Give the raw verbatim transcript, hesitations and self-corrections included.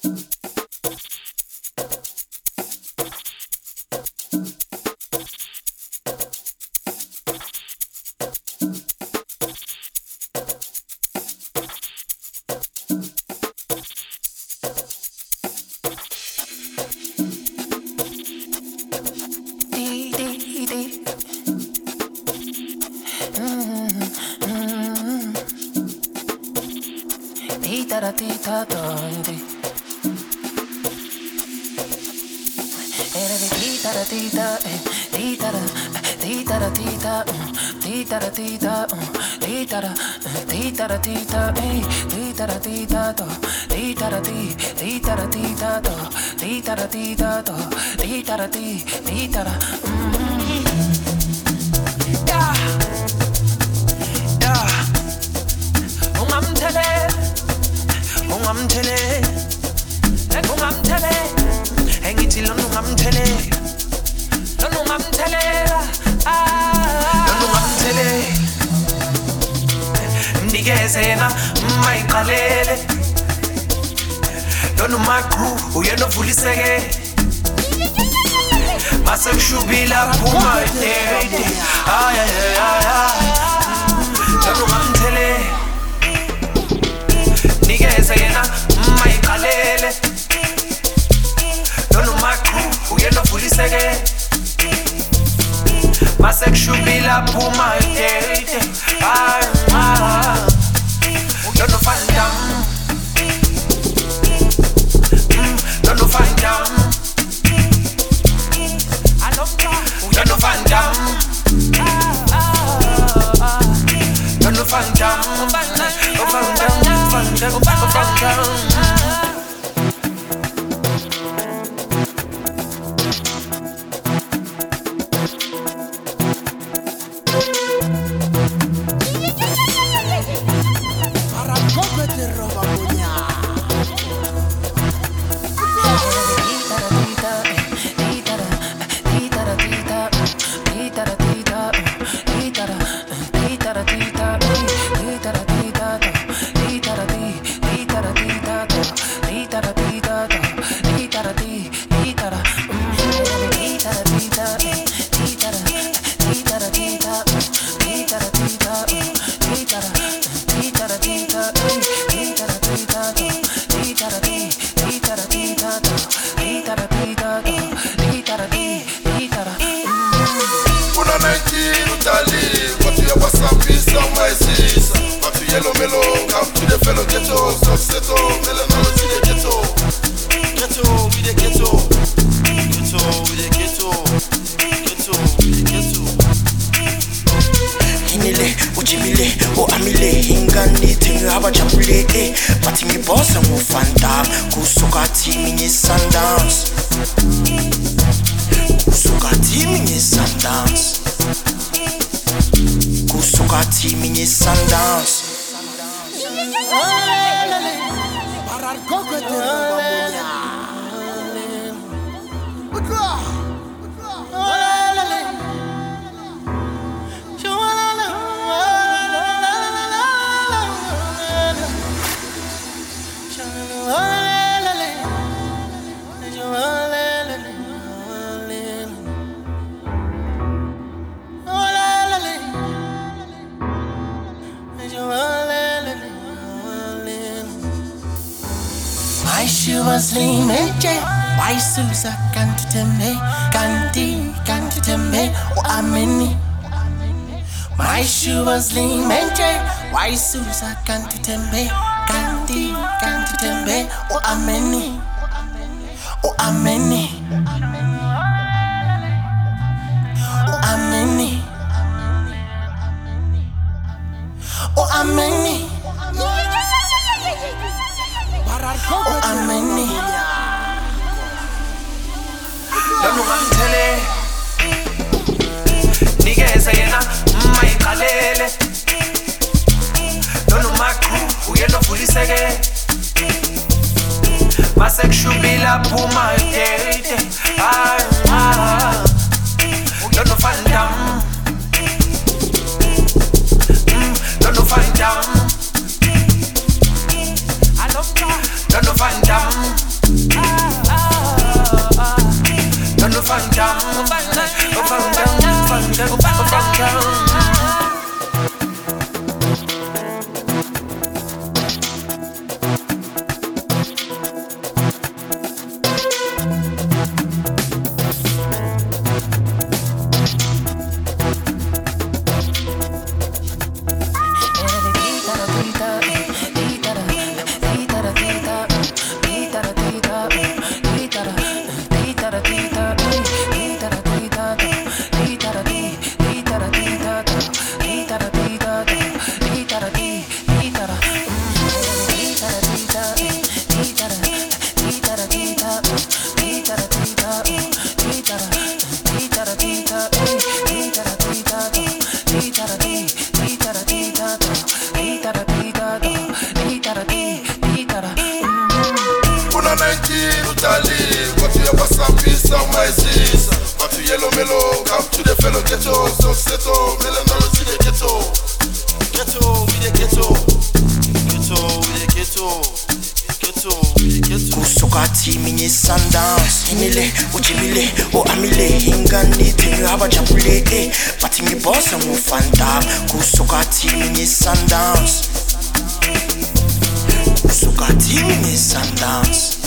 Susa kanti tembe, kanti, kanti tembe, o ameni, o ameni, o ameni, o ameni, o ameni. Don't mantele, nigeze yena, maikalele. Don't know my crew, we no fully sege. My sexual bila puma date. Ah ah. Don't know find down. Don't know find down. I love that. Don't know find down. nineteen utali watu yapasambisa umaisisa watu yellow melo come to the fellow ghetto so seto melanolo to the ghetto ghetto we the ghetto ghetto we the ghetto ghetto we the ghetto kusoka timinye sundowns inile uchimile o amile hingani tinyo abajabule eh batingi bossa mu fanta kusoka timinye sundowns kusoka timinye sundowns